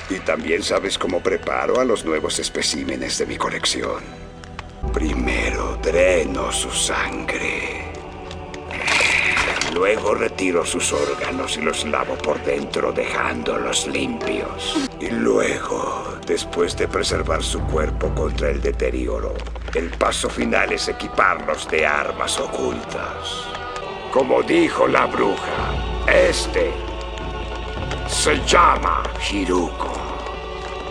Y también sabes cómo preparo a los nuevos especímenes de mi colección. Primero dreno su sangre. Luego retiro sus órganos y los lavo por dentro, dejándolos limpios. Y luego, después de preservar su cuerpo contra el deterioro, el paso final es equiparlos de armas ocultas. Como dijo la bruja, este se llama Hiruko.